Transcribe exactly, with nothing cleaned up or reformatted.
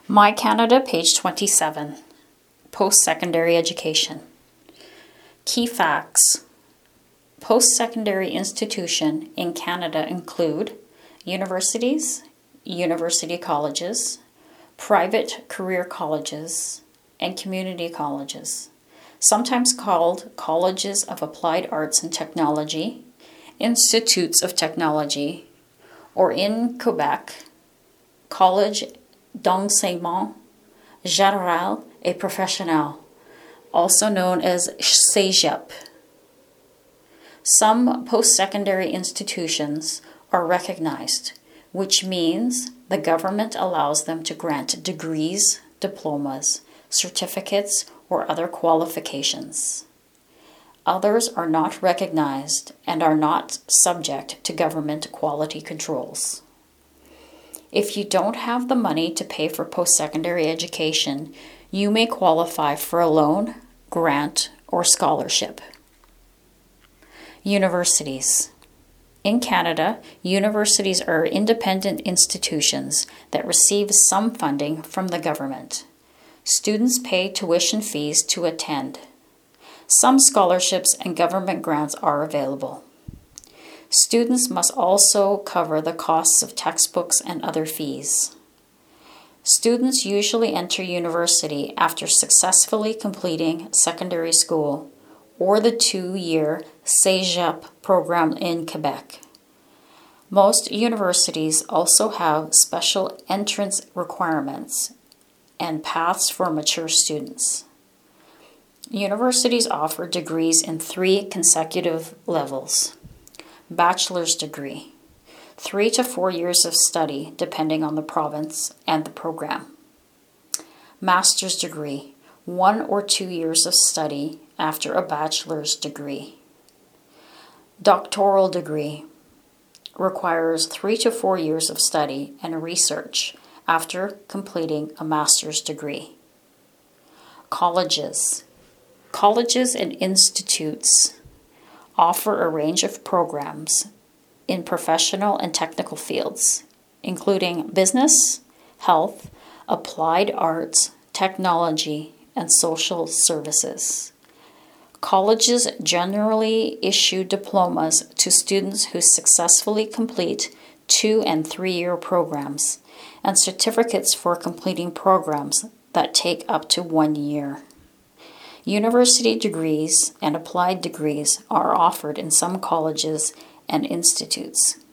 My Canada, page twenty-seven. Post-secondary education. Key facts. Post-secondary institution in Canada include universities, university colleges, private career colleges, and community colleges, sometimes called colleges of applied arts and technology, institutes of technology, or in Quebec, College d'enseignement général et professionnel, also known as CEGEP. Some post-secondary institutions are recognized, which means the government allows them to grant degrees, diplomas, certificates, or other qualifications. Others are not recognized and are not subject to government quality controls. If you don't have the money to pay for post-secondary education, you may qualify for a loan, grant, or scholarship. Universities. In Canada, universities are independent institutions that receive some funding from the government. Students pay tuition fees to attend. Some scholarships and government grants are available. Students must also cover the costs of textbooks and other fees. Students usually enter university after successfully completing secondary school or the two-year CEGEP program in Quebec. Most universities also have special entrance requirements and paths for mature students. Universities offer degrees in three consecutive levels. Bachelor's degree, three to four years of study depending on the province and the program. Master's degree, one or two years of study after a bachelor's degree. Doctoral degree requires three to four years of study and research after completing a master's degree. Colleges. Colleges and institutes offer a range of programs in professional and technical fields, including business, health, applied arts, technology, and social services. Colleges generally issue diplomas to students who successfully complete two- and three-year programs, and certificates for completing programs that take up to one year. University degrees and applied degrees are offered in some colleges and institutes.